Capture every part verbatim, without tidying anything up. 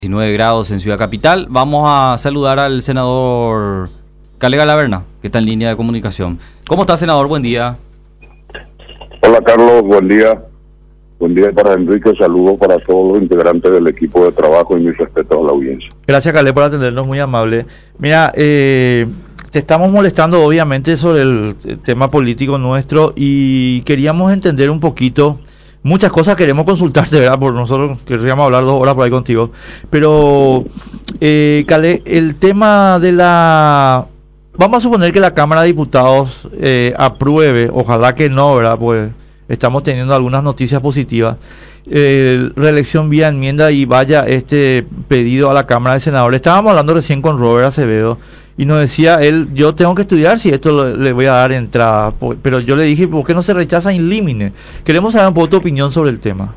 diecinueve grados en Ciudad Capital. Vamos a saludar al senador Cale Galaverna, que está en línea de comunicación. ¿Cómo está, senador? Buen día. Hola, Carlos, buen día. Buen día para Enrique, saludos para todos los integrantes del equipo de trabajo y mis respetos a la audiencia. Gracias, Cale, por atendernos, muy amable. Mira, eh, te estamos molestando obviamente sobre el tema político nuestro y queríamos entender un poquito. Muchas cosas queremos consultarte, ¿verdad? Por nosotros queríamos hablar dos horas por ahí contigo. Pero, eh, Cale, el tema de la... Vamos a suponer que la Cámara de Diputados eh, apruebe, ojalá que no, ¿verdad? Pues estamos teniendo algunas noticias positivas. Eh, reelección vía enmienda y vaya este pedido a la Cámara de Senadores. Estábamos hablando recién con Robert Acevedo y nos decía él, yo tengo que estudiar si esto le, le voy a dar entrada, pero yo le dije, ¿por qué no se rechaza in limine? Queremos saber un poco tu opinión sobre el tema.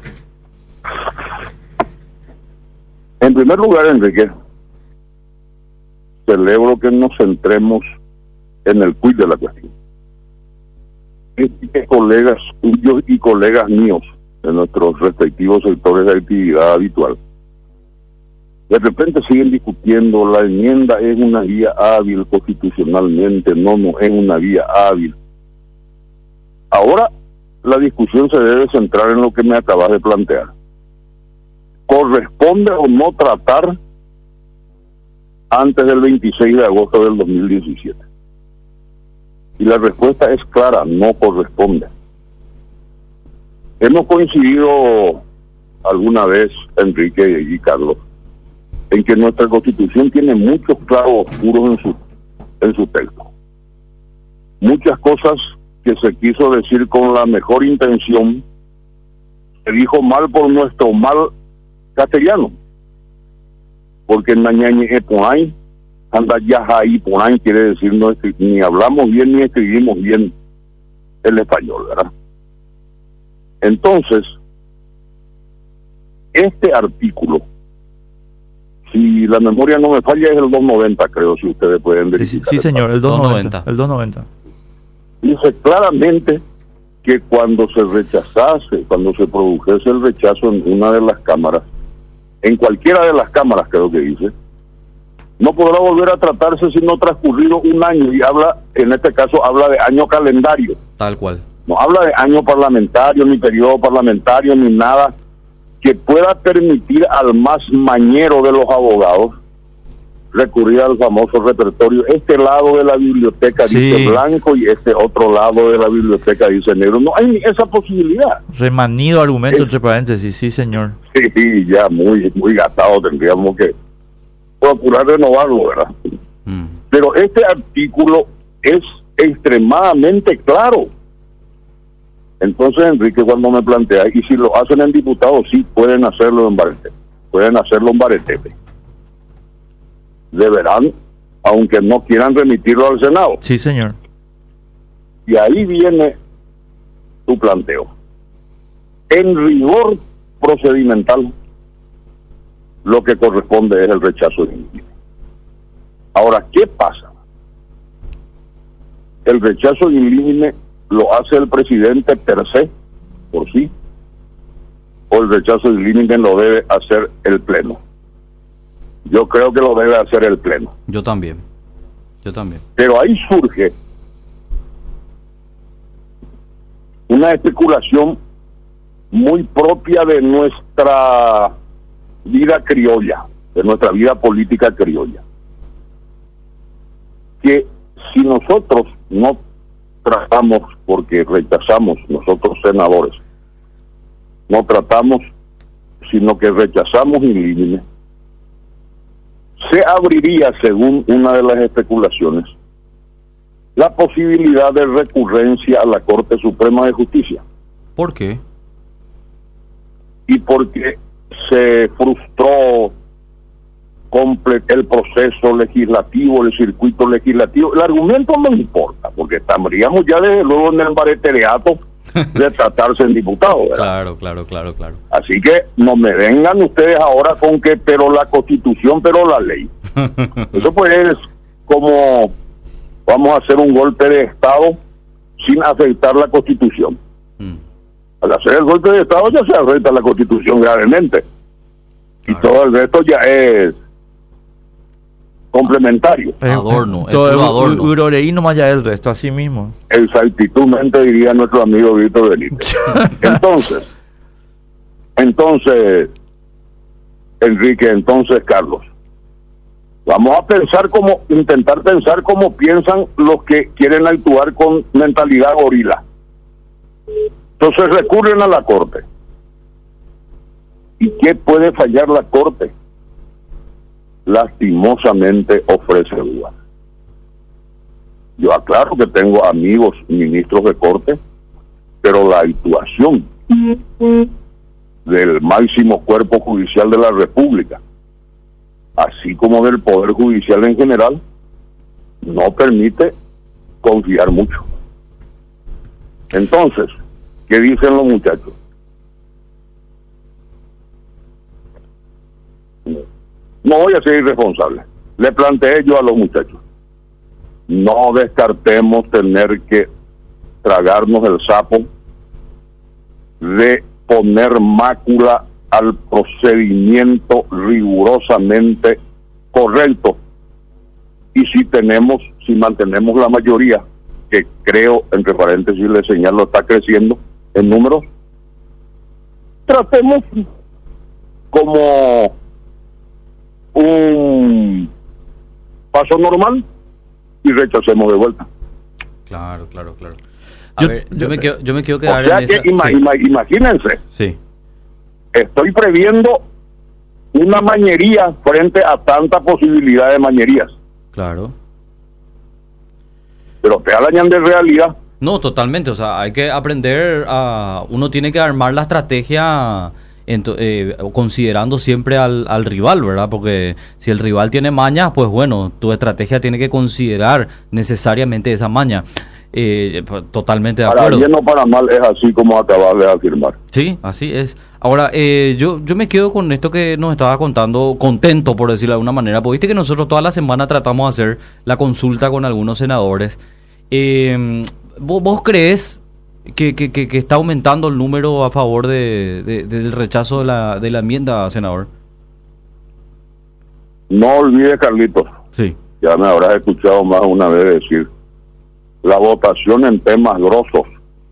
En primer lugar, Enrique, celebro que nos centremos en el quid de la cuestión. Es que colegas tuyos y colegas míos de nuestros respectivos sectores de actividad habitual de repente siguen discutiendo la enmienda es una vía hábil constitucionalmente, no, no es una vía hábil. Ahora la discusión se debe centrar en lo que me acabas de plantear. ¿Corresponde o no tratar antes del veintiséis de agosto del dos mil diecisiete? Y la respuesta es clara, no corresponde. Hemos coincidido alguna vez, Enrique y Carlos, en que nuestra Constitución tiene muchos claros oscuros en su, en su texto. Muchas cosas que se quiso decir con la mejor intención, se dijo mal por nuestro mal castellano. Porque Nañañe Epoay, anda ya ahí Poay, quiere decir no ni hablamos bien ni escribimos bien el español, ¿verdad? Entonces, este artículo, si la memoria no me falla, es el doscientos noventa, creo, si ustedes pueden verificar. Sí, sí, señor, el doscientos noventa. El doscientos noventa. Dice claramente que cuando se rechazase, cuando se produjese el rechazo en una de las cámaras, en cualquiera de las cámaras creo que dice, no podrá volver a tratarse sino transcurrido un año, y habla, en este caso, habla de año calendario. Tal cual. No habla de año parlamentario, ni periodo parlamentario, ni nada que pueda permitir al más mañero de los abogados recurrir al famoso repertorio. Este lado de la biblioteca sí dice blanco y este otro lado de la biblioteca dice negro. No hay esa posibilidad. Remanido argumento, es, entre paréntesis, sí, señor. Sí, ya muy, muy gastado, tendríamos que procurar renovarlo, ¿verdad? Mm. Pero este artículo es extremadamente claro. Entonces, Enrique, cuando me plantea, y si lo hacen en diputados, sí, pueden hacerlo en Baretepe, pueden hacerlo en Baretepe. Deberán, aunque no quieran remitirlo al Senado. Sí, señor. Y ahí viene tu planteo. En rigor procedimental, lo que corresponde es el rechazo de in. Ahora, ¿qué pasa? El rechazo in limine lo hace el presidente per se, por sí, o el rechazo in limine lo debe hacer el Pleno. Yo creo que lo debe hacer el Pleno. Yo también, yo también. Pero ahí surge una especulación muy propia de nuestra vida criolla, de nuestra vida política criolla, que si nosotros no tratamos, porque rechazamos, nosotros senadores, no tratamos, sino que rechazamos in limine, se abriría, según una de las especulaciones, la posibilidad de recurrencia a la Corte Suprema de Justicia. ¿Por qué? Y porque se frustró el proceso legislativo, el circuito legislativo. El argumento no importa, porque estaríamos ya desde luego en el baretereato de tratarse en diputado, ¿verdad? Claro, claro, claro, claro. Así que no me vengan ustedes ahora con que pero la Constitución, pero la ley. Eso pues es como vamos a hacer un golpe de Estado sin afectar la Constitución. Mm. Al hacer el golpe de Estado ya se afecta la Constitución gravemente. Y todo el resto ya es complementario. Adorno, todo es el puro adorno. uroreí nomás ya el resto, así mismo. Exactitudmente diría nuestro amigo Víctor Benítez. Entonces, entonces, Enrique, entonces, Carlos, vamos a pensar como, intentar pensar como piensan los que quieren actuar con mentalidad gorila. Entonces recurren a la Corte. ¿Y qué puede fallar la Corte? Lastimosamente ofrece dudas. Yo aclaro que tengo amigos ministros de Corte, pero la actuación del máximo cuerpo judicial de la República, así como del Poder Judicial en general, no permite confiar mucho. Entonces, ¿qué dicen los muchachos? No voy a ser irresponsable. Le planteé yo a los muchachos, no descartemos tener que tragarnos el sapo de poner mácula al procedimiento rigurosamente correcto. Y si tenemos, si mantenemos la mayoría, que creo, entre paréntesis le señalo, está creciendo en números, tratemos como un paso normal y rechacemos de vuelta. Claro, claro, claro. A Yo- ver, yo, yo- me quedo, yo me quiero quedar O sea en que esa... ima- sí, ima- imagínense, sí, estoy previendo una mañería frente a tanta posibilidad de mañerías, claro. pero te hablan de realidad. No, totalmente, o sea, hay que aprender a... Uno tiene que armar la estrategia ento- eh, considerando siempre al, al rival, ¿verdad? Porque si el rival tiene mañas, pues bueno, tu estrategia tiene que considerar necesariamente esa maña. Eh, pues, totalmente de Para acuerdo. bien o para mal es así como acabas de afirmar. Sí, así es. Ahora, eh, yo, yo me quedo con esto que nos estaba contando, contento por decirlo de alguna manera, porque viste que nosotros toda la semana tratamos de hacer la consulta con algunos senadores. Eh, ¿vos, vos crees que, que, que, que está aumentando el número a favor de, de- del rechazo de la, de la enmienda, senador? No olvides, Carlitos, Sí, ya me habrás escuchado más de una vez decir, la votación en temas grosos,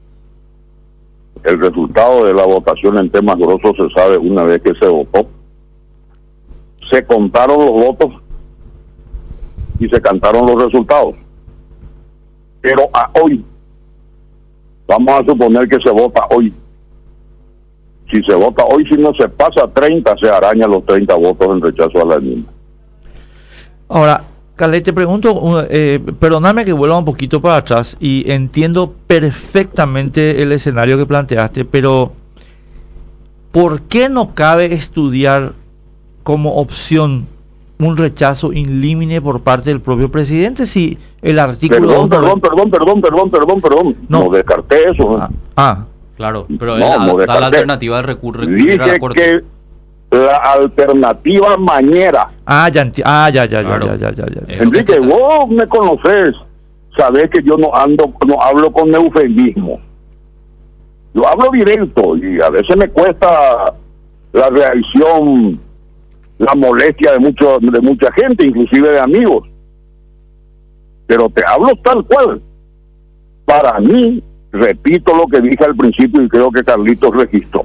el resultado de la votación en temas grosos se sabe una vez que se votó. Se contaron los votos y se cantaron los resultados. Pero a hoy, vamos a suponer que se vota hoy. Si se vota hoy, si no se pasa treinta, se arañan los treinta votos en rechazo a la enmienda. Ahora, Calé, te pregunto, uh, eh, perdóname que vuelva un poquito para atrás y entiendo perfectamente el escenario que planteaste, pero ¿por qué no cabe estudiar como opción un rechazo in limine por parte del propio presidente si el artículo... Perdón, dos perdón, perdón, perdón, perdón, perdón, perdón. No. No, descarté eso. Ah, ah, claro, pero No, él no da- da descarté. la alternativa de recur- recurrir a la Dije Corte. que la alternativa mañera. ah, ya, enti- ah, ya, ya, Claro. ya, ya, ya, ya, ya. Eh, Enrique, lo que- vos me conoces, sabés que yo no ando, no hablo con eufemismo. Yo hablo directo y a veces me cuesta la reacción, la molestia de mucho, de mucha gente, inclusive de amigos. Pero te hablo tal cual. Para mí, repito lo que dije al principio y creo que Carlitos registró.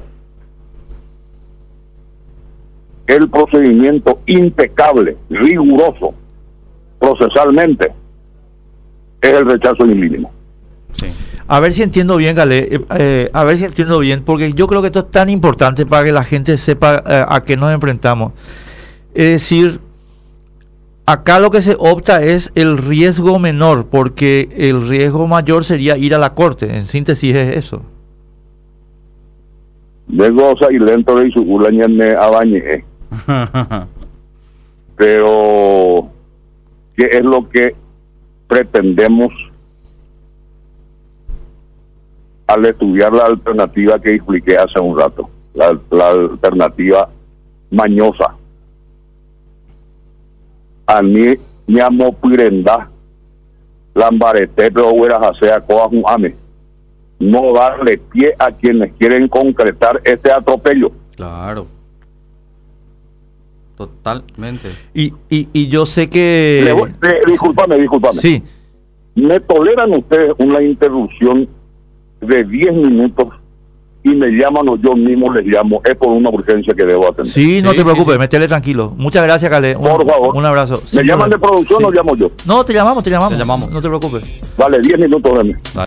El procedimiento impecable, riguroso, procesalmente, es el rechazo in limine. Sí. A ver si entiendo bien, Gale, eh, eh, a ver si entiendo bien, porque yo creo que esto es tan importante para que la gente sepa eh, a qué nos enfrentamos. Es decir, acá lo que se opta es el riesgo menor, porque el riesgo mayor sería ir a la corte. En síntesis es eso. De goza y lento de su me abañé. Pero, ¿qué es lo que pretendemos al estudiar la alternativa que expliqué hace un rato? La, la alternativa mañosa. A mí me amo pirenda, lambarete, pero hubiera jasea coas un ame. No darle pie a quienes quieren concretar este atropello. Claro. Totalmente. Y, y, y yo sé que... Le voy- eh, discúlpame, discúlpame. Sí, ¿Me toleran ustedes una interrupción de diez minutos y me llaman o yo mismo les llamo? Es por una urgencia que debo atender. sí, no Sí, te sí, preocupes, sí. métele tranquilo. Muchas gracias, Calé. Un, Por favor. Un abrazo. ¿Me Sí, llaman de bueno. producción Sí. o llamo yo? No, te llamamos, te llamamos. Te llamamos. No te preocupes. Vale, diez minutos de mí.